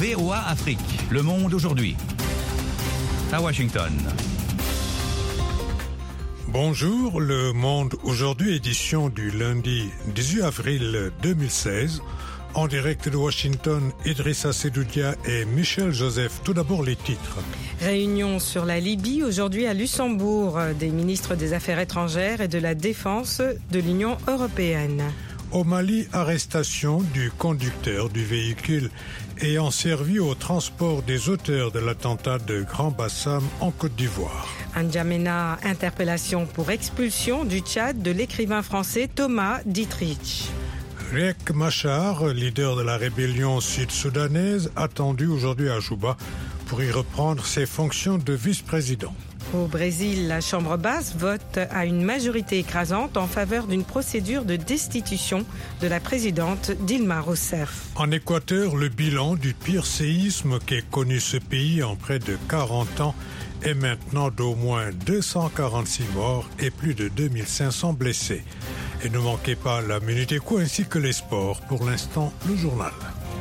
VOA Afrique, le monde aujourd'hui. À Washington. Bonjour, le monde aujourd'hui, édition du lundi 18 avril 2016. En direct de Washington, Idrissa Sedoudia et Michel Joseph. Tout d'abord, les titres. Réunion sur la Libye aujourd'hui à Luxembourg des ministres des Affaires étrangères et de la Défense de l'Union européenne. Au Mali, arrestation du conducteur du véhicule ayant servi au transport des auteurs de l'attentat de Grand Bassam en Côte d'Ivoire. À N'Djamena, interpellation pour expulsion du Tchad de l'écrivain français Thomas Dietrich. Riek Machar, leader de la rébellion sud-soudanaise, attendu aujourd'hui à Juba pour y reprendre ses fonctions de vice-président. Au Brésil, la Chambre basse vote à une majorité écrasante en faveur d'une procédure de destitution de la présidente Dilma Rousseff. En Équateur, le bilan du pire séisme qu'ait connu ce pays en près de 40 ans est maintenant d'au moins 246 morts et plus de 2500 blessés. Et ne manquez pas la Minute Éco ainsi que les sports. Pour l'instant, le journal.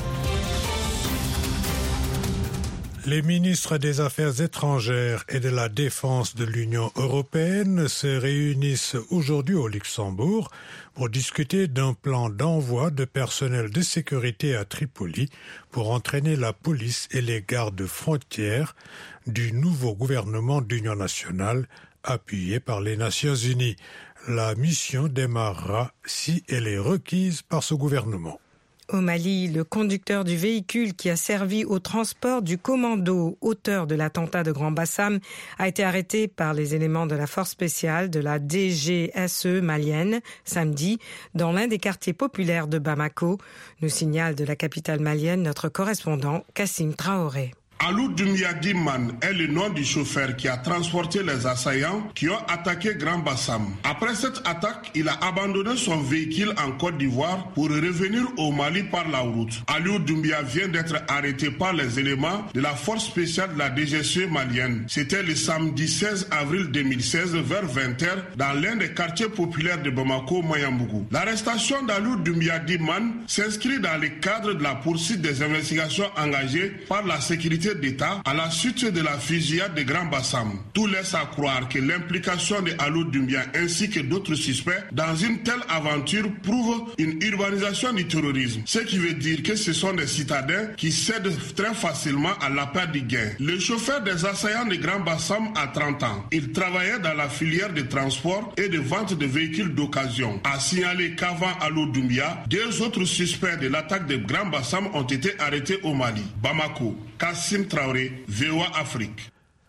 Les ministres des Affaires étrangères et de la Défense de l'Union européenne se réunissent aujourd'hui au Luxembourg pour discuter d'un plan d'envoi de personnel de sécurité à Tripoli pour entraîner la police et les gardes frontières du nouveau gouvernement d'union nationale appuyé par les Nations Unies. La mission démarrera si elle est requise par ce gouvernement. Au Mali, le conducteur du véhicule qui a servi au transport du commando auteur de l'attentat de Grand Bassam a été arrêté par les éléments de la force spéciale de la DGSE malienne samedi dans l'un des quartiers populaires de Bamako, nous signale de la capitale malienne notre correspondant Kassim Traoré. Alou Doumbia Diman est le nom du chauffeur qui a transporté les assaillants qui ont attaqué Grand Bassam. Après cette attaque, il a abandonné son véhicule en Côte d'Ivoire pour revenir au Mali par la route. Alou Doumbia vient d'être arrêté par les éléments de la force spéciale de la DGSE malienne. C'était le samedi 16 avril 2016 vers 20h dans l'un des quartiers populaires de Bamako, Mayambougou. L'arrestation d'Alou Doumbia Diman s'inscrit dans le cadre de la poursuite des investigations engagées par la sécurité d'État à la suite de la fusillade de Grand Bassam. Tout laisse à croire que l'implication de Alou Doumbia ainsi que d'autres suspects dans une telle aventure prouve une urbanisation du terrorisme. Ce qui veut dire que ce sont des citadins qui cèdent très facilement à l'appât du gain. Le chauffeur des assaillants de Grand Bassam a 30 ans. Il travaillait dans la filière de transport et de vente de véhicules d'occasion. A signalé qu'avant Alou Doumbia, 2 autres suspects de l'attaque de Grand Bassam ont été arrêtés au Mali. Bamako, Kassim Traoré, VOA Afrique.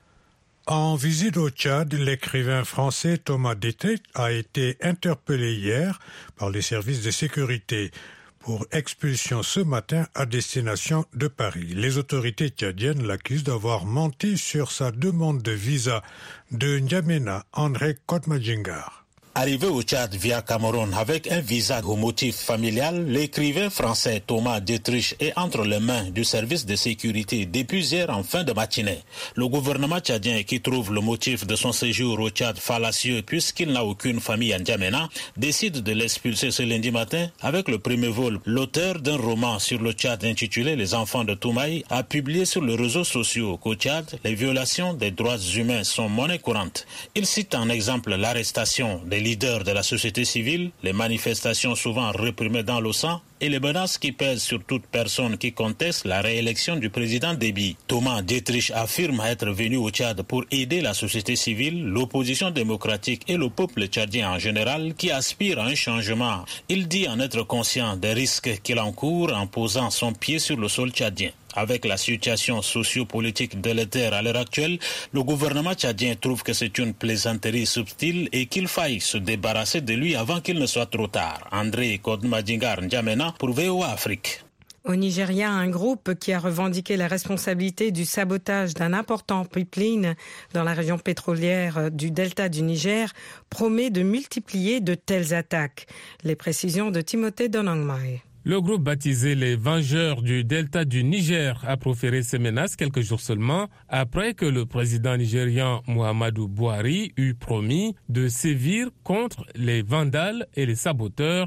En visite au Tchad, l'écrivain français Thomas Dietrich a été interpellé hier par les services de sécurité pour expulsion ce matin à destination de Paris. Les autorités tchadiennes l'accusent d'avoir menti sur sa demande de visa de N'Djamena André Kotmadjingar. Arrivé au Tchad via Cameroun avec un visa au motif familial, l'écrivain français Thomas Dietrich est entre les mains du service de sécurité depuis hier en fin de matinée. Le gouvernement tchadien, qui trouve le motif de son séjour au Tchad fallacieux puisqu'il n'a aucune famille à N'Djamena, décide de l'expulser ce lundi matin avec le premier vol. L'auteur d'un roman sur le Tchad intitulé Les enfants de Toumaï a publié sur les réseaux sociaux qu'au Tchad, les violations des droits humains sont monnaie courante. Il cite en exemple l'arrestation des leaders de la société civile, les manifestations souvent réprimées dans le sang et les menaces qui pèsent sur toute personne qui conteste la réélection du président Déby. Thomas Dietrich affirme être venu au Tchad pour aider la société civile, l'opposition démocratique et le peuple tchadien en général qui aspire à un changement. Il dit en être conscient des risques qu'il encourt en posant son pied sur le sol tchadien. Avec la situation socio-politique délétère à l'heure actuelle, le gouvernement tchadien trouve que c'est une plaisanterie subtile et qu'il faille se débarrasser de lui avant qu'il ne soit trop tard. André Kotmadjingar N'Djamena pour VOA Afrique. Au Nigeria, un groupe qui a revendiqué la responsabilité du sabotage d'un important pipeline dans la région pétrolière du delta du Niger promet de multiplier de telles attaques. Les précisions de Timothée Donangmai. Le groupe baptisé les Vengeurs du Delta du Niger a proféré ces menaces quelques jours seulement après que le président nigérian Muhammadu Buhari eut promis de sévir contre les vandales et les saboteurs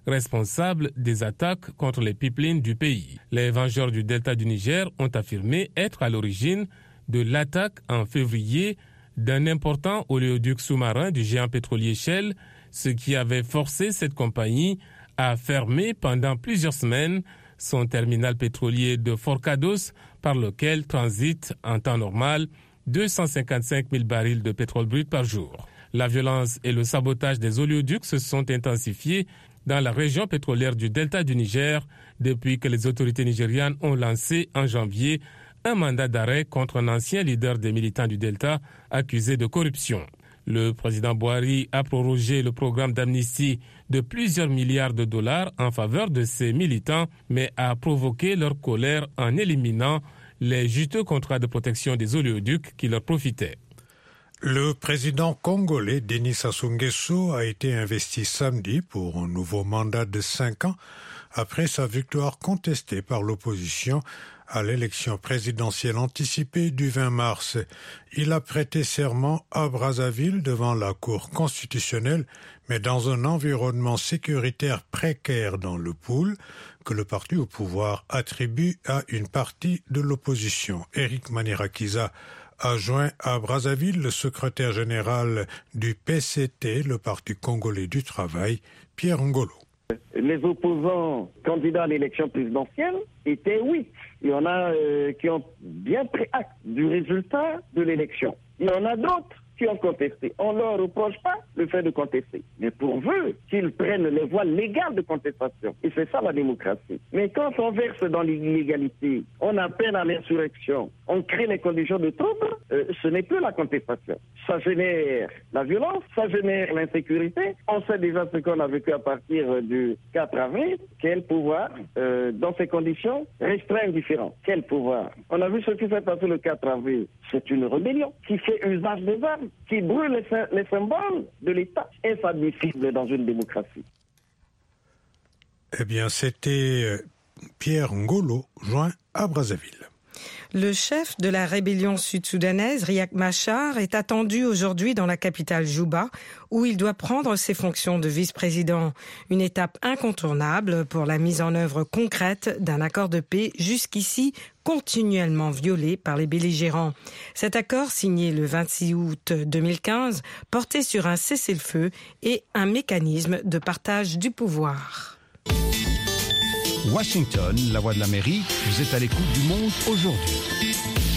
responsables des attaques contre les pipelines du pays. Les Vengeurs du Delta du Niger ont affirmé être à l'origine de l'attaque en février d'un important oléoduc sous-marin du géant pétrolier Shell, ce qui avait forcé cette compagnie à fermer pendant plusieurs semaines son terminal pétrolier de Forcados, par lequel transitent en temps normal 255 000 barils de pétrole brut par jour. La violence et le sabotage des oléoducs se sont intensifiés dans la région pétrolière du Delta du Niger depuis que les autorités nigérianes ont lancé en janvier un mandat d'arrêt contre un ancien leader des militants du Delta accusé de corruption. Le président Buhari a prorogé le programme d'amnistie de plusieurs milliards de dollars en faveur de ces militants, mais a provoqué leur colère en éliminant les juteux contrats de protection des oléoducs qui leur profitaient. Le président congolais Denis Sassou Nguesso a été investi samedi pour un nouveau mandat de 5 ans après sa victoire contestée par l'opposition à l'élection présidentielle anticipée du 20 mars. Il a prêté serment à Brazzaville devant la Cour constitutionnelle, mais dans un environnement sécuritaire précaire dans le pool que le parti au pouvoir attribue à une partie de l'opposition. Éric Manirakiza a joint à Brazzaville le secrétaire général du PCT, le Parti congolais du travail, Pierre Ngolo. Les opposants candidats à l'élection présidentielle étaient 8. Il y en a qui ont bien pris acte du résultat de l'élection. Il y en a d'autres qui ont contesté. On ne leur reproche pas le fait de contester, mais pourvu qu'ils prennent les voies légales de contestation. Et c'est ça la démocratie. Mais quand on verse dans l'illégalité, on appelle à l'insurrection, on crée les conditions de trouble, ce n'est plus la contestation. Ça génère la violence, ça génère l'insécurité. On sait déjà ce qu'on a vécu à partir du 4 avril. Quel pouvoir, dans ces conditions, restreint indifférent? Quel pouvoir? On a vu ce qui s'est passé le 4 avril. C'est une rébellion qui fait usage des armes, qui brûle les symboles de l'État. Est-ce admissible dans une démocratie? Eh bien, c'était Pierre Ngolo, joint à Brazzaville. Le chef de la rébellion sud-soudanaise, Riek Machar, est attendu aujourd'hui dans la capitale Djouba, où il doit prendre ses fonctions de vice-président. Une étape incontournable pour la mise en œuvre concrète d'un accord de paix jusqu'ici continuellement violé par les belligérants. Cet accord, signé le 26 août 2015, portait sur un cessez-le-feu et un mécanisme de partage du pouvoir. Washington, la voix de l'Amérique, vous êtes à l'écoute du monde aujourd'hui.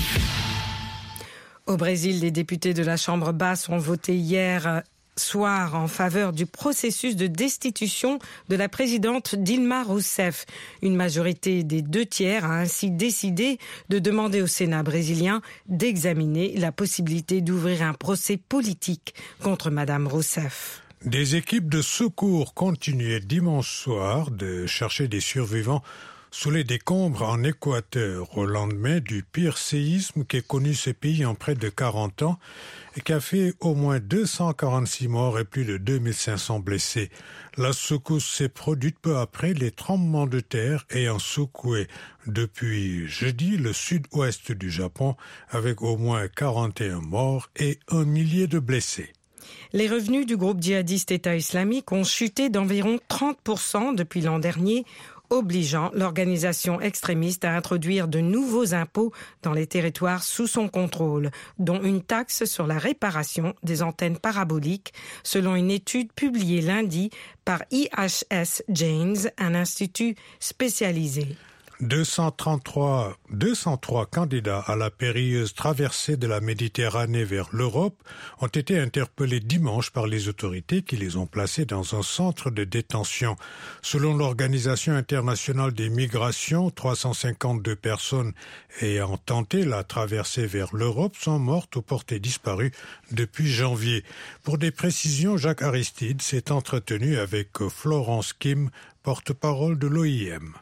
Au Brésil, les députés de la Chambre basse ont voté hier soir en faveur du processus de destitution de la présidente Dilma Rousseff. Une majorité des 2/3 a ainsi décidé de demander au Sénat brésilien d'examiner la possibilité d'ouvrir un procès politique contre Madame Rousseff. Des équipes de secours continuaient dimanche soir de chercher des survivants sous les décombres en Équateur au lendemain du pire séisme qu'ait connu ce pays en près de 40 ans et qui a fait au moins 246 morts et plus de 2500 blessés. La secousse s'est produite peu après les tremblements de terre ayant secoué depuis jeudi le sud-ouest du Japon avec au moins 41 morts et 1 millier de blessés. Les revenus du groupe djihadiste État islamique ont chuté d'environ 30% depuis l'an dernier, obligeant l'organisation extrémiste à introduire de nouveaux impôts dans les territoires sous son contrôle, dont une taxe sur la réparation des antennes paraboliques, selon une étude publiée lundi par IHS Janes, un institut spécialisé. 203 candidats à la périlleuse traversée de la Méditerranée vers l'Europe ont été interpellés dimanche par les autorités qui les ont placés dans un centre de détention. Selon l'Organisation internationale des migrations, 352 personnes ayant tenté la traversée vers l'Europe sont mortes ou portées disparues depuis janvier. Pour des précisions, Jacques Aristide s'est entretenu avec Florence Kim, porte-parole de l'OIM.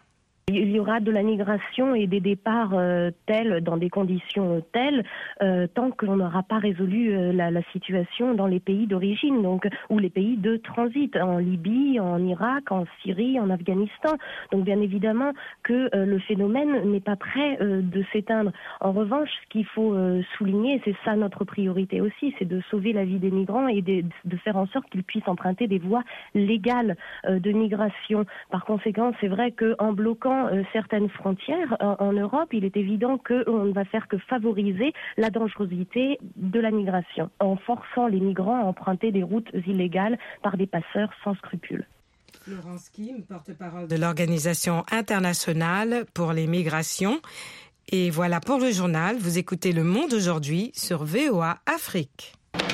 Il y aura de la migration et des départs tels, dans des conditions telles, tant qu'on n'aura pas résolu la situation dans les pays d'origine, donc ou les pays de transit, en Libye, en Irak, en Syrie, en Afghanistan. Donc bien évidemment que le phénomène n'est pas prêt de s'éteindre. En revanche, ce qu'il faut souligner, et c'est ça notre priorité aussi, c'est de sauver la vie des migrants et de faire en sorte qu'ils puissent emprunter des voies légales de migration. Par conséquent, c'est vrai qu'en bloquant certaines frontières en Europe, il est évident qu'on ne va faire que favoriser la dangerosité de la migration, en forçant les migrants à emprunter des routes illégales par des passeurs sans scrupules. Florence Kim, porte-parole de l'Organisation internationale pour les migrations. Et voilà pour le journal. Vous écoutez Le Monde aujourd'hui sur VOA Afrique.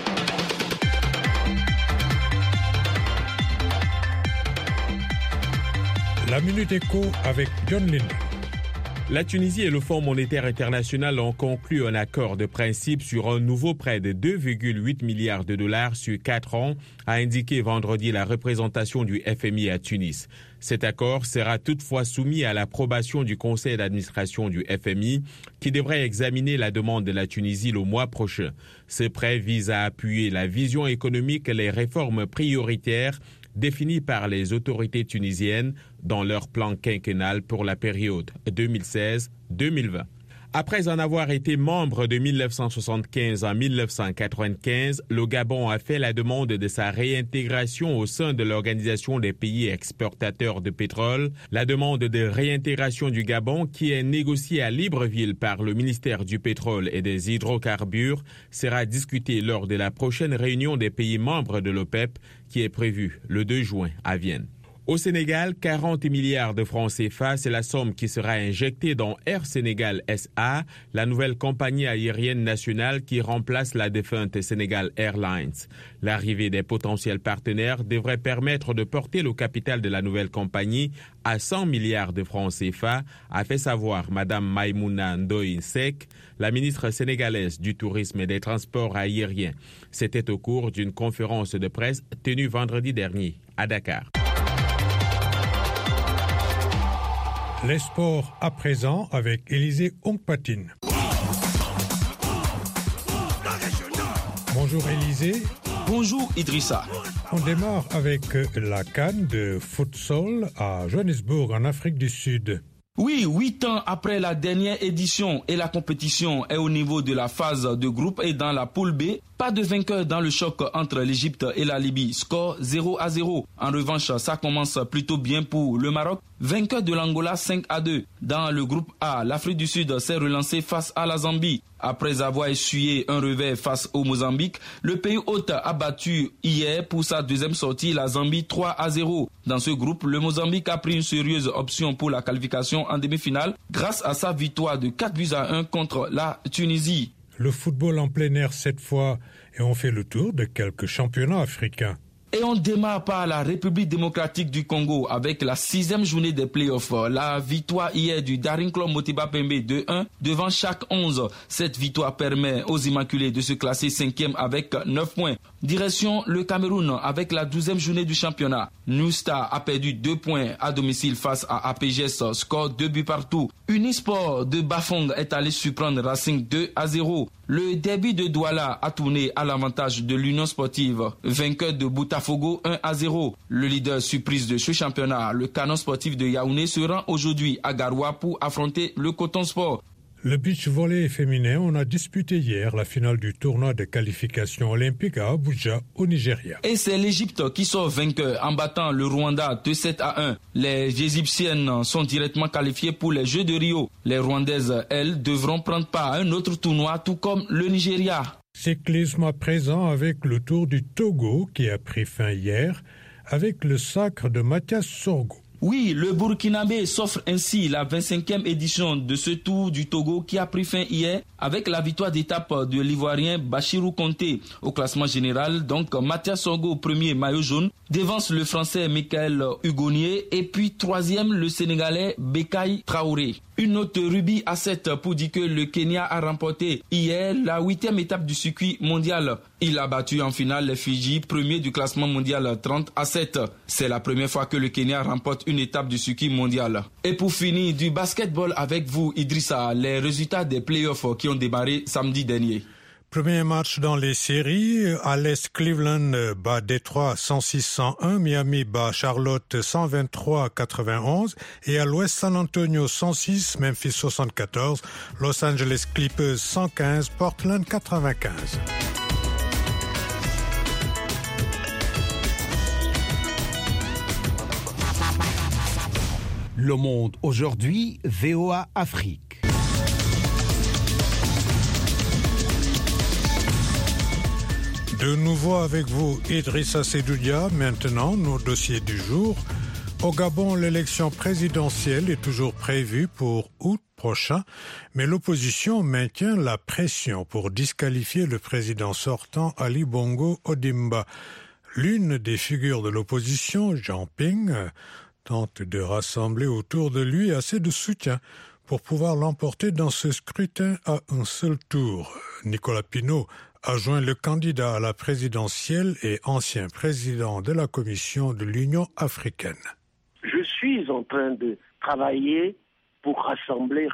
La Minute Éco avec John Lind. La Tunisie et le Fonds monétaire international ont conclu un accord de principe sur un nouveau prêt de 2,8 milliards de dollars sur 4 ans, a indiqué vendredi la représentation du FMI à Tunis. Cet accord sera toutefois soumis à l'approbation du conseil d'administration du FMI, qui devrait examiner la demande de la Tunisie le mois prochain. Ce prêt vise à appuyer la vision économique et les réformes prioritaires définis par les autorités tunisiennes dans leur plan quinquennal pour la période 2016-2020. Après en avoir été membre de 1975 à 1995, le Gabon a fait la demande de sa réintégration au sein de l'Organisation des pays exportateurs de pétrole. La demande de réintégration du Gabon, qui est négociée à Libreville par le ministère du Pétrole et des Hydrocarbures, sera discutée lors de la prochaine réunion des pays membres de l'OPEP, qui est prévue le 2 juin à Vienne. Au Sénégal, 40 milliards de francs CFA, c'est la somme qui sera injectée dans Air Sénégal SA, la nouvelle compagnie aérienne nationale qui remplace la défunte Sénégal Airlines. L'arrivée des potentiels partenaires devrait permettre de porter le capital de la nouvelle compagnie à 100 milliards de francs CFA, a fait savoir Mme Maïmouna Ndoye Seck, la ministre sénégalaise du Tourisme et des Transports aériens. C'était au cours d'une conférence de presse tenue vendredi dernier à Dakar. Les sports à présent avec Élisée Ongpatine. Bonjour Élisée. Bonjour Idrissa. On démarre avec la CAN de futsal à Johannesburg en Afrique du Sud. Oui, 8 ans après la dernière édition et la compétition est au niveau de la phase de groupe et dans la poule B. Pas de vainqueur dans le choc entre l'Égypte et la Libye. Score 0-0. En revanche, ça commence plutôt bien pour le Maroc. Vainqueur de l'Angola 5-2. Dans le groupe A, l'Afrique du Sud s'est relancée face à la Zambie. Après avoir essuyé un revers face au Mozambique, le pays hôte a battu hier pour sa deuxième sortie la Zambie 3-0. Dans ce groupe, le Mozambique a pris une sérieuse option pour la qualification en demi-finale grâce à sa victoire de 4-1 contre la Tunisie. Le football en plein air cette fois et on fait le tour de quelques championnats africains. Et on démarre par la République démocratique du Congo avec la 6e journée des playoffs. La victoire hier du Daring Club Motema Pembe 2-1 devant chaque 11. Cette victoire permet aux Immaculés de se classer 5e avec 9 points. Direction le Cameroun avec la 12e journée du championnat. New Star a perdu 2 points à domicile face à APGS, score 2 buts partout. Unisport de Bafong est allé surprendre Racing 2-0. Le derby de Douala a tourné à l'avantage de l'Union sportive, vainqueur de Boutafogo 1-0. Le leader surprise de ce championnat, le Canon sportif de Yaoundé, se rend aujourd'hui à Garoua pour affronter le Coton Sport. Le beach volley féminin, on a disputé hier la finale du tournoi de qualification olympique à Abuja, au Nigeria. Et c'est l'Égypte qui sort vainqueur en battant le Rwanda 2-7-1. Les Égyptiennes sont directement qualifiées pour les Jeux de Rio. Les Rwandaises, elles, devront prendre part à un autre tournoi, tout comme le Nigeria. Cyclisme à présent avec le Tour du Togo qui a pris fin hier avec le sacre de Mathias Sorgo. Oui, le Burkinabé s'offre ainsi la 25e édition de ce Tour du Togo qui a pris fin hier avec la victoire d'étape de l'Ivoirien Bachirou Konté. Au classement général, donc Mathias Sorgo premier maillot jaune, devance le Français Michael Hugonier et puis troisième le Sénégalais Bekay Traoré. Une note rubis à 7 pour dire que le Kenya a remporté hier la 8e étape du circuit mondial. Il a battu en finale les Fidji, premier du classement mondial 30-7. C'est la première fois que le Kenya remporte une étape du circuit mondial. Et pour finir, du basketball avec vous Idrissa, les résultats des playoffs qui ont démarré samedi dernier. Premier match dans les séries, à l'Est, Cleveland bat Détroit 106-101, Miami bat Charlotte 123-91 et à l'Ouest, San Antonio 106, Memphis 74, Los Angeles Clippers 115, Portland 95. Le Monde aujourd'hui, VOA Afrique. De nouveau avec vous, Idrissa Sedoudia. Maintenant, nos dossiers du jour. Au Gabon, l'élection présidentielle est toujours prévue pour août prochain, mais l'opposition maintient la pression pour disqualifier le président sortant Ali Bongo Ondimba. L'une des figures de l'opposition, Jean Ping, tente de rassembler autour de lui assez de soutien pour pouvoir l'emporter dans ce scrutin à un seul tour. Nicolas Pinault a joint le candidat à la présidentielle et ancien président de la Commission de l'Union africaine. Je suis en train de travailler pour rassembler.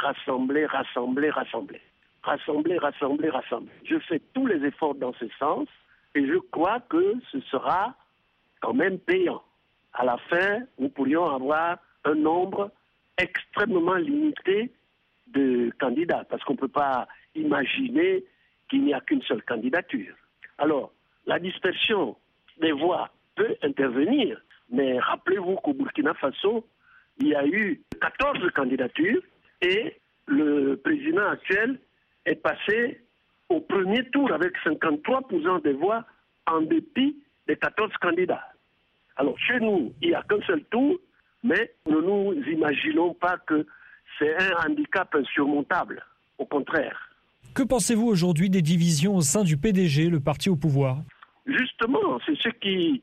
Je fais tous les efforts dans ce sens et je crois que ce sera quand même payant. À la fin, nous pourrions avoir un nombre extrêmement limité de candidats parce qu'on ne peut pas imaginer qu'il n'y a qu'une seule candidature. Alors, la dispersion des voix peut intervenir, mais rappelez-vous qu'au Burkina Faso, il y a eu 14 candidatures et le président actuel est passé au premier tour avec 53% des voix en dépit des 14 candidats. Alors, chez nous, il n'y a qu'un seul tour, mais ne nous imaginons pas que c'est un handicap insurmontable. Au contraire. Que pensez-vous aujourd'hui des divisions au sein du PDG, le parti au pouvoir ? Justement, c'est ce qui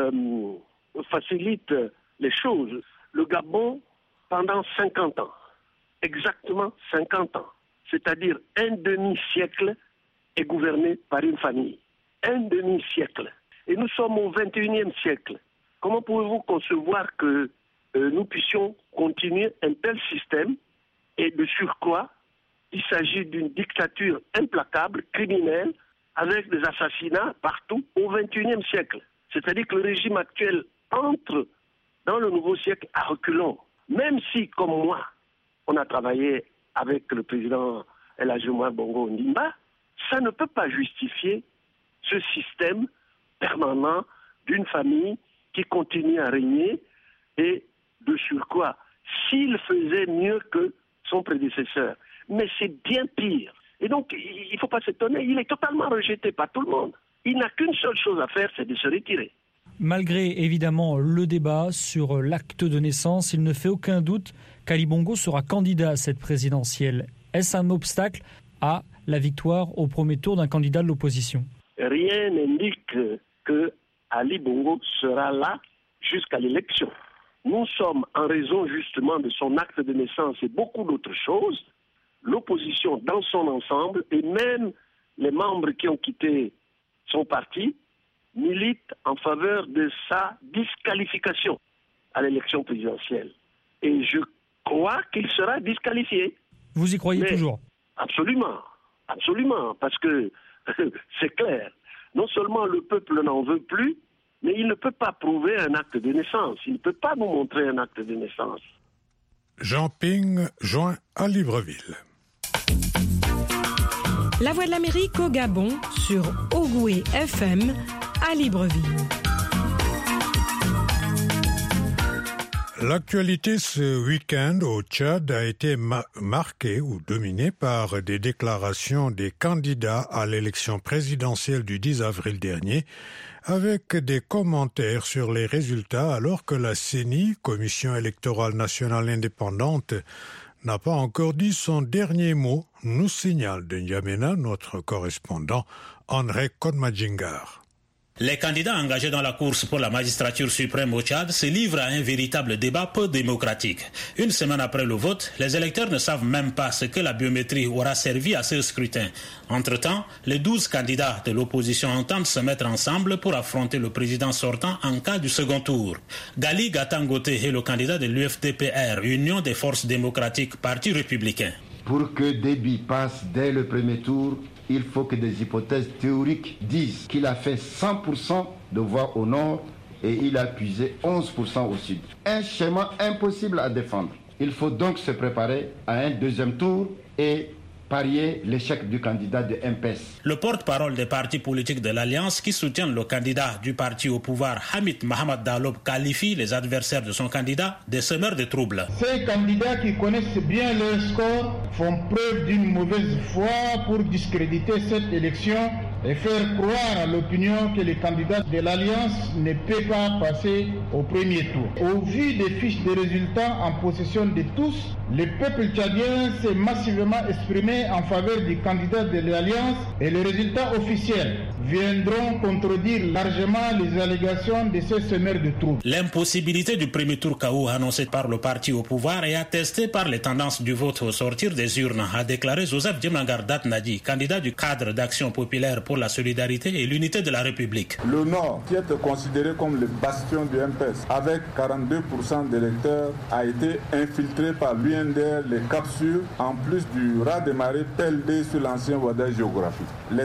facilite les choses. Le Gabon, pendant 50 ans, exactement 50 ans, c'est-à-dire un demi-siècle, est gouverné par une famille. Un demi-siècle. Et nous sommes au 21e siècle. Comment pouvez-vous concevoir que nous puissions continuer un tel système et de surcroît, il s'agit d'une dictature implacable, criminelle, avec des assassinats partout au XXIe siècle. C'est-à-dire que le régime actuel entre dans le nouveau siècle à reculons. Même si, comme moi, on a travaillé avec le président El Hadji Omar Bongo Ondimba, ça ne peut pas justifier ce système permanent d'une famille qui continue à régner et de surcroît, s'il faisait mieux que son prédécesseur. Mais c'est bien pire. Et donc, il ne faut pas s'étonner, il est totalement rejeté par tout le monde. Il n'a qu'une seule chose à faire, c'est de se retirer. Malgré évidemment le débat sur l'acte de naissance, il ne fait aucun doute qu'Ali Bongo sera candidat à cette présidentielle. Est-ce un obstacle à la victoire au premier tour d'un candidat de l'opposition ? Rien n'indique que Ali Bongo sera là jusqu'à l'élection. Nous sommes, en raison justement de son acte de naissance et beaucoup d'autres choses, l'opposition dans son ensemble et même les membres qui ont quitté son parti militent en faveur de sa disqualification à l'élection présidentielle. Et je crois qu'il sera disqualifié. Vous y croyez toujours ? Absolument, absolument, parce que c'est clair. Non seulement le peuple n'en veut plus, mais il ne peut pas prouver un acte de naissance. Il ne peut pas nous montrer un acte de naissance. Jean Ping, joint à Libreville. La Voix de l'Amérique au Gabon sur Ogoué FM à Libreville. L'actualité ce week-end au Tchad a été marquée ou dominée par des déclarations des candidats à l'élection présidentielle du 10 avril dernier, avec des commentaires sur les résultats alors que la CENI, Commission électorale nationale indépendante, n'a pas encore dit son dernier mot, nous signale de N'Djamena notre correspondant André Kodmadjingar. Les candidats engagés dans la course pour la magistrature suprême au Tchad se livrent à un véritable débat peu démocratique. Une semaine après le vote, les électeurs ne savent même pas ce que la biométrie aura servi à ce scrutin. Entre-temps, les 12 candidats de l'opposition entendent se mettre ensemble pour affronter le président sortant en cas du second tour. Gali Gatangote est le candidat de l'UFDPR, Union des forces démocratiques, parti républicain. Pour que Déby passe dès le premier tour, il faut que des hypothèses théoriques disent qu'il a fait 100% de voix au nord et il a puisé 11% au sud. Un schéma impossible à défendre. Il faut donc se préparer à un deuxième tour et parier l'échec du candidat de MPS. Le porte-parole des partis politiques de l'Alliance qui soutiennent le candidat du parti au pouvoir, Hamid Mohamed Dalob, qualifie les adversaires de son candidat de semeurs de troubles. Ces candidats qui connaissent bien leur score font preuve d'une mauvaise foi pour discréditer cette élection et faire croire à l'opinion que le candidat de l'Alliance ne peut pas passer au premier tour. Au vu des fiches de résultats en possession de tous, le peuple tchadien s'est massivement exprimé en faveur du candidat de l'Alliance et les résultats officiels viendront contredire largement les allégations de ces semeurs de troubles. L'impossibilité du premier tour KO annoncé par le parti au pouvoir et attestée par les tendances du vote au sortir des urnes, a déclaré Joseph Djemnagardat Nadi, candidat du cadre d'action populaire pour la solidarité et l'unité de la République. Le Nord, qui est considéré comme le bastion du MPS, avec 42% d'électeurs, a été infiltré par l'UNDR, les captures, en plus du raz-de-marée PLD sur l'ancien Ouadha géographique. Les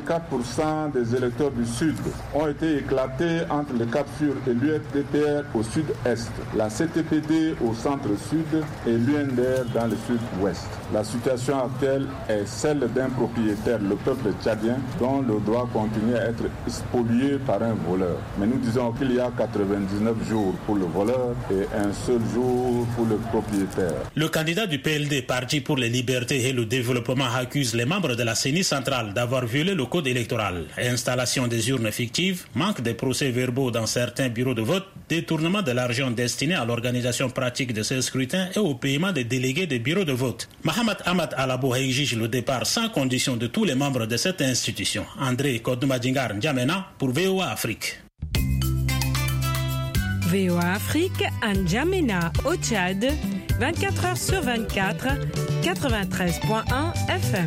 54% des électeurs du Sud ont été éclatés entre les captures et l'UFDPR au sud-est, la CTPD au centre-sud et l'UNDR dans le sud-ouest. La situation actuelle est celle d'un propriétaire, le peuple tchadien, dont le droit continue à être spolié par un voleur. Mais nous disons qu'il y a 99 jours pour le voleur et un seul jour pour le propriétaire. Le candidat du PLD, Parti pour les libertés et le développement, accuse les membres de la CENI centrale d'avoir violé le code électoral. Installation des urnes fictives, manque de procès-verbaux dans certains bureaux de vote, détournement de l'argent destiné à l'organisation pratique de ces scrutins et au paiement des délégués des bureaux de vote. Mohamed Ahmad Alabo exige le départ sans condition de tous les membres de cette institution. André Kodoumadjingar N'Djamena pour VOA Afrique. VOA Afrique, N'Djamena au Tchad, 24 heures sur 24, 93.1 FM.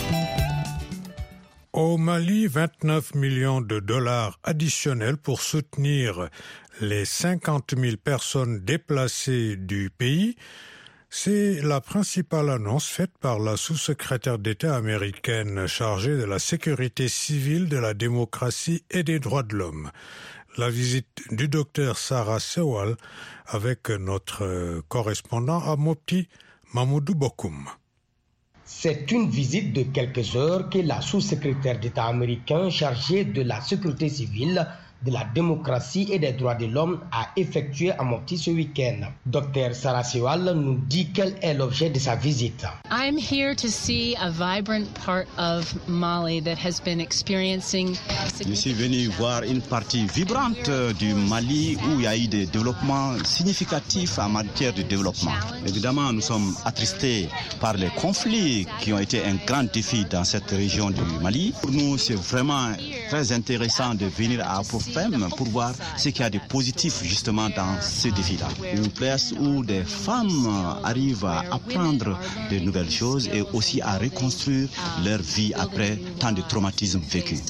Au Mali, 29 millions de dollars additionnels pour soutenir les 50 000 personnes déplacées du pays. C'est la principale annonce faite par la sous-secrétaire d'État américaine chargée de la sécurité civile, de la démocratie et des droits de l'homme. La visite du docteur Sarah Sewal avec notre correspondant à Mopti, Mamoudou Bokoum. C'est une visite de quelques heures que la sous-secrétaire d'État américain chargée de la sécurité civile, de la démocratie et des droits de l'homme a effectué à Mopti ce week-end. Dr Sarah Sewal nous dit quel est l'objet de sa visite. I'm here to see a vibrant part of Mali that has been experiencing. Je suis venu voir une partie vibrante du Mali où il y a eu des développements significatifs en matière de développement. Évidemment, nous sommes attristés par les conflits qui ont été un grand défi dans cette région du Mali. Pour nous, c'est vraiment très intéressant de venir à Apofem pour voir ce qu'il y a de positif justement dans ce défi-là. Une place où des femmes arrivent à apprendre de nouvelles choses et aussi à reconstruire leur vie après tant de traumatismes vécus.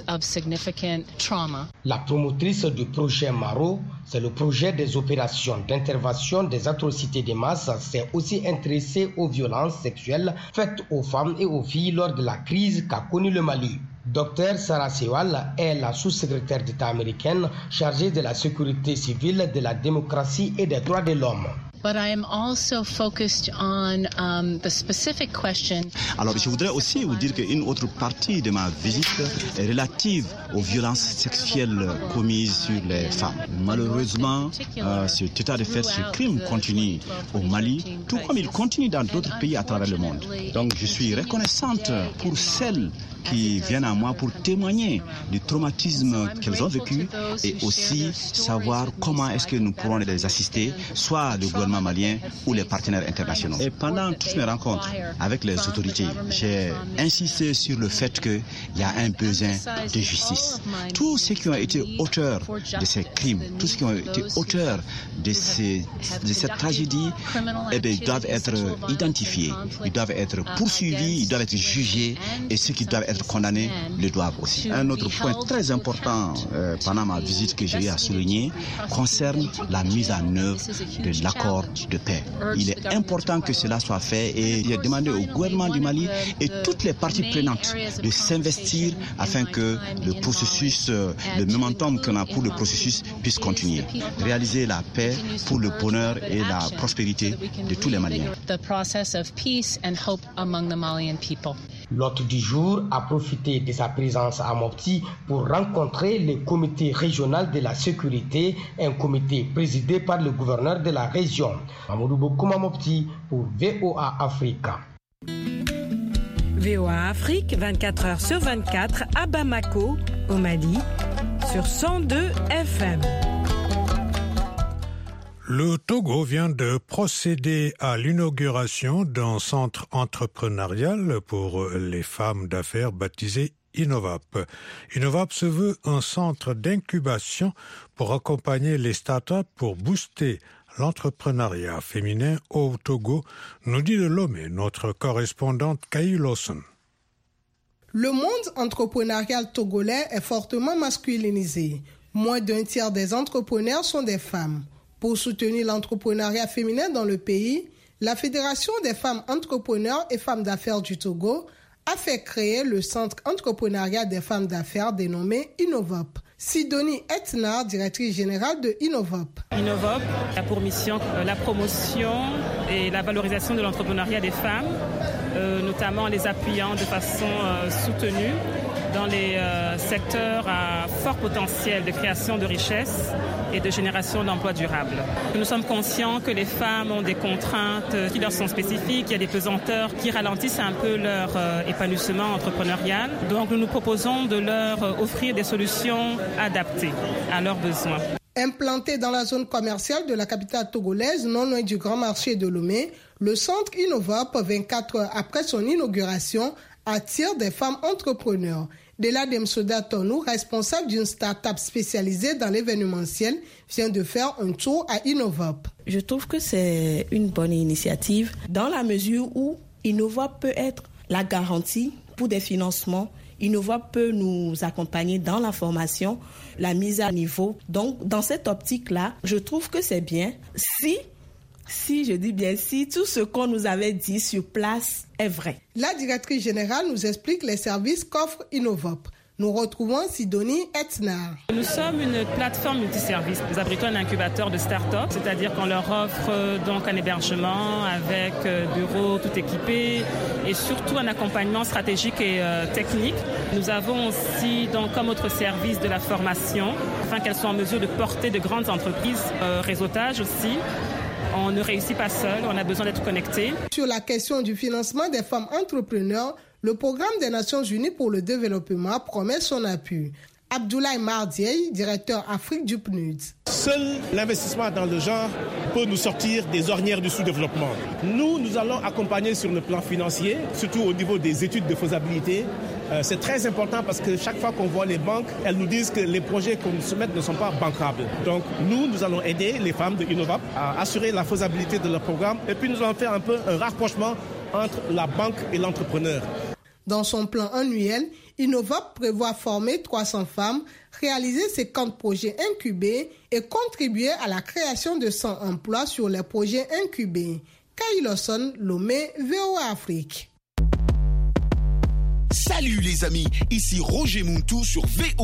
La promotrice du projet Maro, c'est le projet des opérations d'intervention des atrocités de masse, s'est aussi intéressée aux violences sexuelles faites aux femmes et aux filles lors de la crise qu'a connue le Mali. Dr Sarah Sewal est la sous-secrétaire d'État américaine chargée de la sécurité civile, de la démocratie et des droits de l'homme. But I am also focused on the specific question. Alors, je voudrais aussi vous dire qu'une autre partie de ma visite est relative aux violences sexuelles commises sur les femmes. Malheureusement, cet état de fait, ce crime continue au Mali, tout comme il continue dans d'autres pays à travers le monde. Donc, je suis reconnaissante pour celles qui viennent à moi pour témoigner du traumatisme qu'elles ont vécu et aussi savoir comment est-ce que nous pourrons les assister, soit le gouvernement malien ou les partenaires internationaux. Et pendant toutes mes rencontres avec les autorités, j'ai insisté sur le fait qu'il y a un besoin de justice. Tous ceux qui ont été auteurs de ces crimes, tous ceux qui ont été auteurs de cette tragédie, ils doivent être identifiés, ils doivent être poursuivis, ils doivent être jugés et ceux qui doivent être condamnés le doivent aussi. Un autre point très important pendant ma visite que j'ai eu à souligner concerne la mise en œuvre de l'accord de paix. Il est important que cela soit fait et j'ai demandé au gouvernement du Mali et toutes les parties prenantes de s'investir afin que le processus, le momentum qu'on a pour le processus puisse continuer. Réaliser la paix pour le bonheur et la prospérité de tous les Maliens. L'hôte du jour a profité de sa présence à Mopti pour rencontrer le comité régional de la sécurité, un comité présidé par le gouverneur de la région. Mamadou Bokouma Mopti pour VOA Africa. VOA Afrique, 24 heures sur 24 à Bamako, au Mali, sur 102 FM. Le Togo vient de procéder à l'inauguration d'un centre entrepreneurial pour les femmes d'affaires baptisé Innovap. Innovap se veut un centre d'incubation pour accompagner les startups pour booster l'entrepreneuriat féminin au Togo, nous dit de Lomé notre correspondante Kaï Lawson. Le monde entrepreneurial togolais est fortement masculinisé. Moins d'un tiers des entrepreneurs sont des femmes. Pour soutenir l'entrepreneuriat féminin dans le pays, la Fédération des femmes entrepreneurs et femmes d'affaires du Togo a fait créer le Centre entrepreneurial des femmes d'affaires dénommé Innovap. Sidonie Etnar, directrice générale de Innovap. Innovap a pour mission la promotion et la valorisation de l'entrepreneuriat des femmes, notamment en les appuyant de façon soutenue dans les secteurs à fort potentiel de création de richesses et de génération d'emplois durables. Nous sommes conscients que les femmes ont des contraintes qui leur sont spécifiques, il y a des pesanteurs qui ralentissent un peu leur épanouissement entrepreneurial. Donc nous nous proposons de leur offrir des solutions adaptées à leurs besoins. Implanté dans la zone commerciale de la capitale togolaise, non loin du grand marché de Lomé, le centre Innovap, 24 heures après son inauguration, attire des femmes entrepreneurs. Dela Demsoda Tonou, responsable d'une start-up spécialisée dans l'événementiel, vient de faire un tour à Innovap. Je trouve que c'est une bonne initiative dans la mesure où Innovap peut être la garantie pour des financements. Innovap peut nous accompagner dans la formation, la mise à niveau. Donc, dans cette optique-là, je trouve que c'est bien si je dis bien si, tout ce qu'on nous avait dit sur place est vrai. La directrice générale nous explique les services qu'offre Innovap. Nous retrouvons Sidonie Etnar. Nous sommes une plateforme multiservice. Nous abritons un incubateur de start-up, c'est-à-dire qu'on leur offre donc un hébergement avec bureau tout équipé et surtout un accompagnement stratégique et technique. Nous avons aussi donc comme autre service de la formation afin qu'elles soient en mesure de porter de grandes entreprises, réseautage aussi. On ne réussit pas seul, on a besoin d'être connectés. Sur la question du financement des femmes entrepreneurs, le programme des Nations Unies pour le développement promet son appui. Abdoulaye Mardiaye, directeur Afrique du PNUD. Seul l'investissement dans le genre peut nous sortir des ornières du sous-développement. Nous allons accompagner sur le plan financier, surtout au niveau des études de faisabilité. C'est très important parce que chaque fois qu'on voit les banques, elles nous disent que les projets qu'on nous soumet ne sont pas bancables. Donc nous allons aider les femmes de Innovap à assurer la faisabilité de leur programme et puis nous allons faire un peu un rapprochement entre la banque et l'entrepreneur. Dans son plan annuel, Innovap prévoit former 300 femmes, réaliser 50 projets incubés et contribuer à la création de 100 emplois sur les projets incubés. Kaï Lawson, Lomé, VOA Afrique. Salut les amis, ici Roger Muntu sur VOA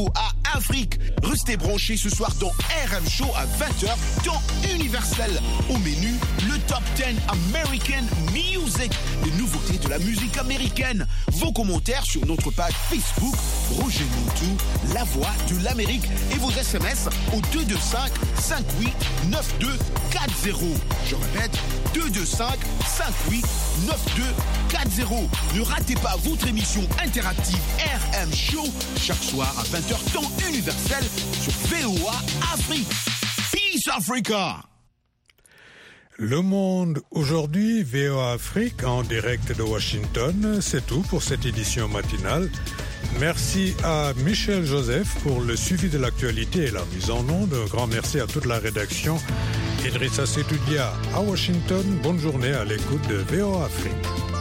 Afrique. Restez branchés ce soir dans RM Show à 20h, temps universel. Au menu, le Top 10 American Music, les nouveautés de la musique américaine. Vos commentaires sur notre page Facebook, Roger Montou, la voix de l'Amérique, et vos SMS au 225 58 92 40. Je répète, 225 58 92 40. Ne ratez pas votre émission interactive RM Show chaque soir à 20h temps universel sur VOA Afrique. Peace Africa. Le Monde aujourd'hui, VOA Afrique en direct de Washington. C'est tout pour cette édition matinale. Merci à Michel Joseph pour le suivi de l'actualité et la mise en onde. Un grand merci à toute la rédaction. Idrissa Setoudia à Washington. Bonne journée à l'écoute de VOA Afrique.